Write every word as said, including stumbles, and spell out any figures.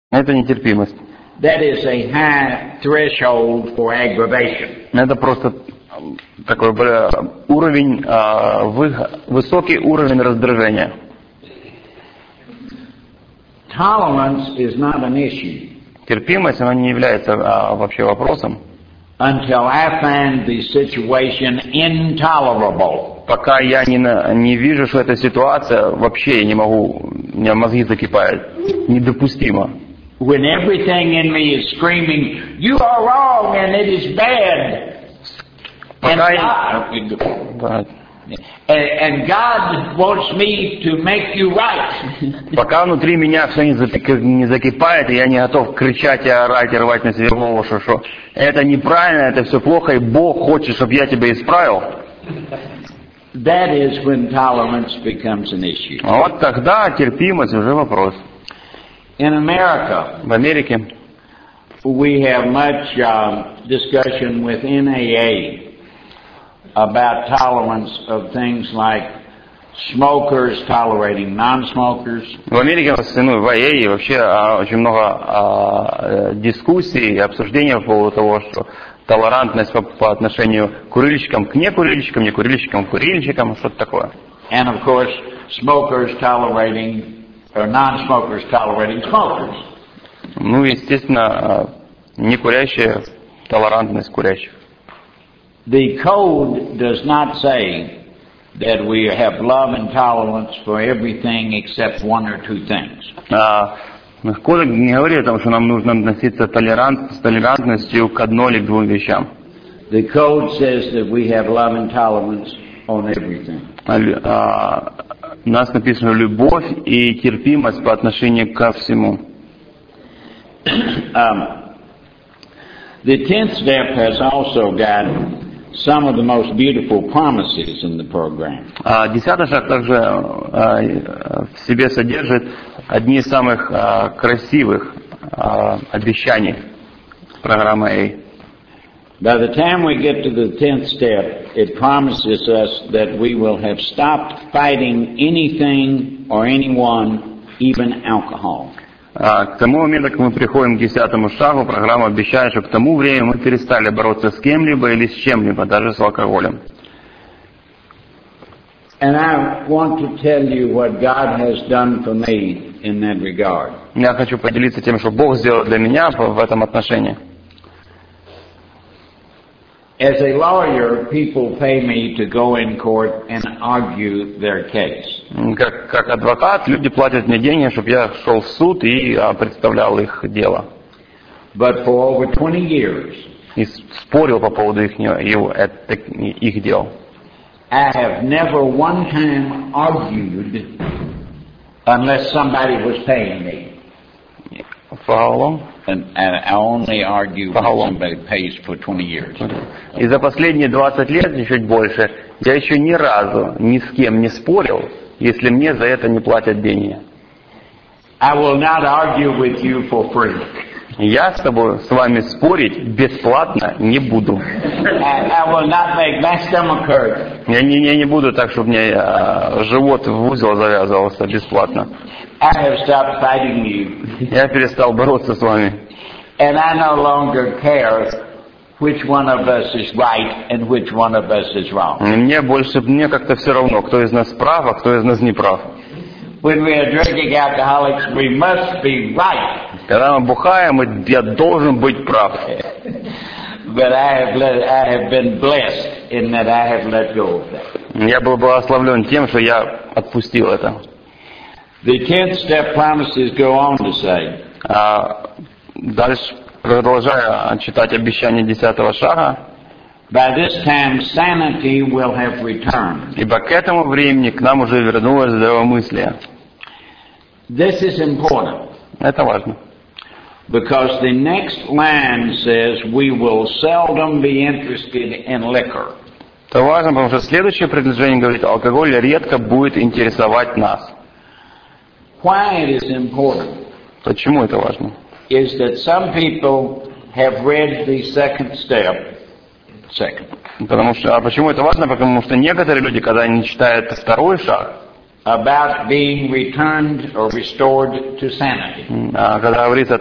Это нетерпимость. That is a high threshold for aggravation. Это просто такой уровень, высокий уровень раздражения. Tolerance is not an issue. Терпимость, она не является а, вообще вопросом. Until I find the situation intolerable. Пока я не, не вижу, что эта ситуация вообще я не могу, у меня мозги закипают, недопустимо. When everything in me is screaming, you are wrong and it is bad. Пока And, God, and, and God wants me to make you right. пока внутри меня все не закипает, и я не готов кричать и орать, и рвать на себе голову, что, что это неправильно, это все плохо, и Бог хочет, чтобы я тебя исправил. That is when tolerance becomes an issue. А вот тогда терпимость уже вопрос. In America, В Америке we have much uh, discussion with N A A about tolerance of things like smokers tolerating non-smokers. В Америке, ну, в эй эй вообще очень много а, дискуссий и обсуждений по поводу того, что толерантность по, по отношению к курильщикам к некурильщикам, некурильщикам к курильщикам, что-то такое. And of course, smokers tolerating or non-smokers tolerating smokers. Ну, естественно, некурящие, толерантность курящих. The code does not say that we have love and tolerance for everything except one or two things. А, кодекс не говорит о том, что нам нужно относиться толерант, с толерантностью к одной или к двум вещам. The code says that we have love and tolerance on everything. А, у нас написано любовь и терпимость по отношению ко всему. um, the tenth step has also got some of the most beautiful promises in the program. А десятый шаг также а, в себе содержит одни из самых а, красивых а, обещаний программы A. By the time we get to the tenth step, it promises us that we will have stopped fighting anything or anyone, even alcohol. А, к тому моменту, как мы приходим к десятому шагу, программа обещает, что к тому времени мы перестали бороться с кем-либо или с чем-либо, даже с алкоголем. And I want to tell you what God has done for me in that regard. Я хочу поделиться тем, что Бог сделал для меня в этом отношении. As a lawyer, people pay me to go in court and argue their case. Как, как адвокат, люди платят мне деньги, чтобы я шел в суд и а, представлял их дело. But for over twenty years, И спорил по поводу их, его, это, их дел. I have never one time argued unless somebody was paying me. For how long? And, and I only argue For when how long? somebody pays for twenty years. И за последние двадцать лет, и чуть больше, я еще ни разу ни с кем не спорил, если мне за это не платят деньги. I will not argue with you for free. Я с тобой, с вами спорить бесплатно не буду. I, I will not make my stomach hurt. Я не, я не буду так, чтобы мне а, живот в узел завязывался бесплатно. I have stopped fighting you. Я перестал бороться с вами. And I no longer care which one of us is right and which one of us is wrong. Мне больше, мне как-то все равно, кто из нас прав, а кто из нас не прав. When we are drinking alcoholics, we must be right. Когда мы бухаем, я должен быть прав. But I have let, I have been blessed in that I have let go of that. Я был благословлен тем, что я отпустил это. The tenth step promises go on to say, А дальше, продолжая читать обещание десятого шага, by this time sanity will have returned. ибо к этому времени к нам уже вернулось здравомыслие. This is important Это важно. because the next line says we will seldom be interested in liquor. Это важно, потому что следующее предложение говорит, алкоголь редко будет интересовать нас. Why it is important Почему это важно? is that some people have read the second step, second, Потому что, а почему это важно? Потому что некоторые люди, когда они читают второй шаг, about being returned or restored to sanity. а, когда говорится